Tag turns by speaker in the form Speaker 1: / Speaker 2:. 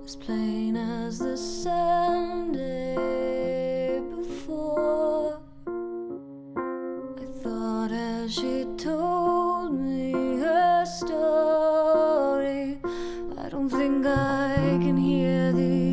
Speaker 1: as plain as the Sunday before. I thought as she told me her story, I don't think I can hear the